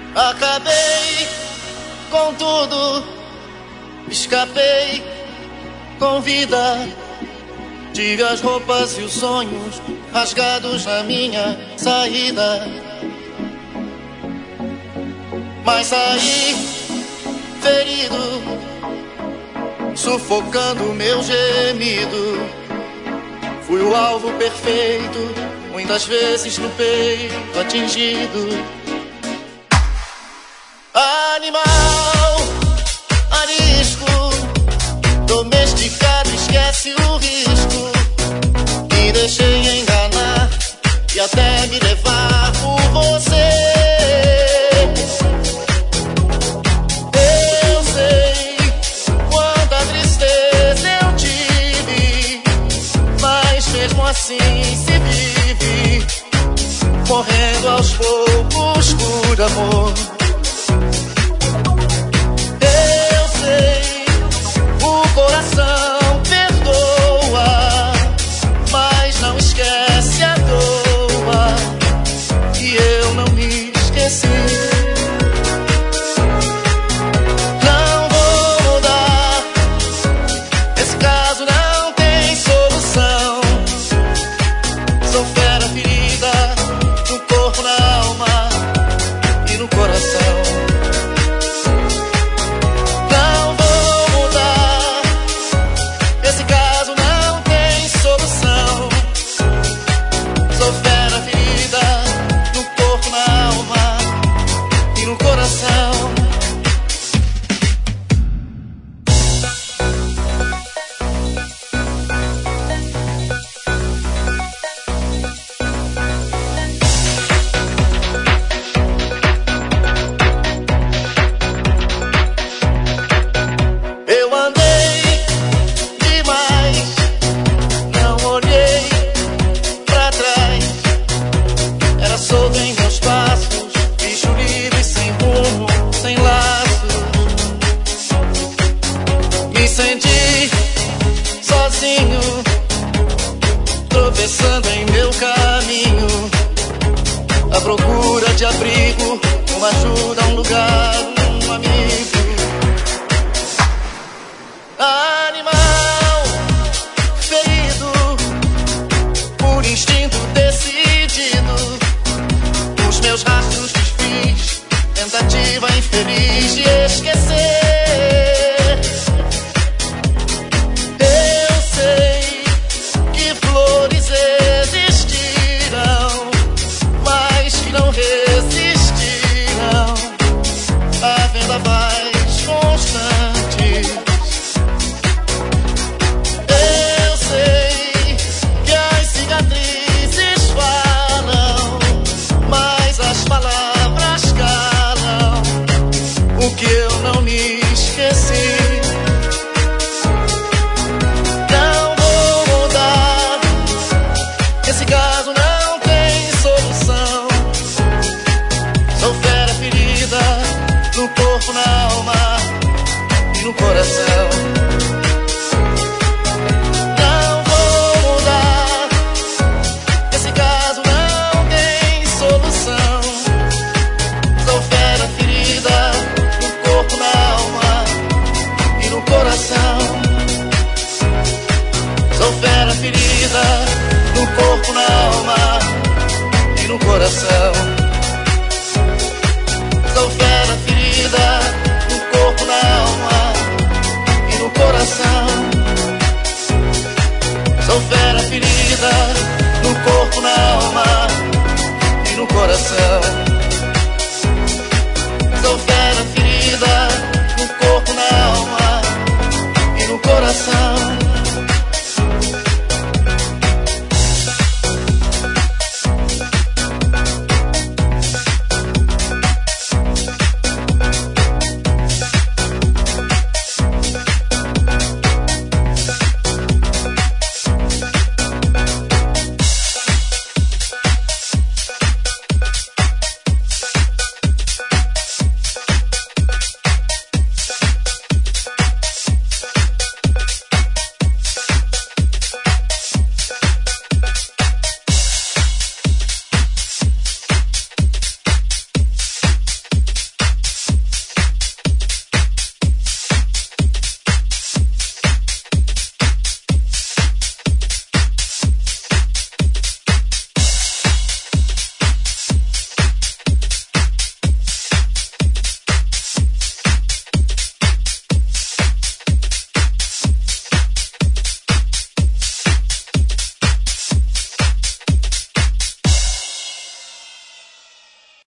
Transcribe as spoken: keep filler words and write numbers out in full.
Acabei com tudo, escapei com vida. Tive as roupas e os sonhos rasgados na minha saída, mas saí ferido, sufocando meu gemido. Fui o alvo perfeito, muitas vezes no peito atingido. Animal, arisco, domesticado, esquece o risco. Me deixei enganar e até me levar por você. Eu sei quanta tristeza eu tive, mas mesmo assim se vive, morrendo aos poucos por amor. O coração perdoa, mas não esquece à toa, e eu não me esqueci. Não vou mudar, esse caso não tem solução. Sou fera ferida, no corpo, na alma e no coração. Tropeçando em meu caminho, à procura de abrigo, uma ajuda, um lugar, um amigo. Animal, ferido, por instinto decidido, os meus rastros desfiz, tentativa infeliz de esquecer. Coração. Não vou mudar, esse caso não tem solução. Sou fera ferida, no corpo, na alma e no coração. Sou fera ferida, no corpo, na alma e no coração.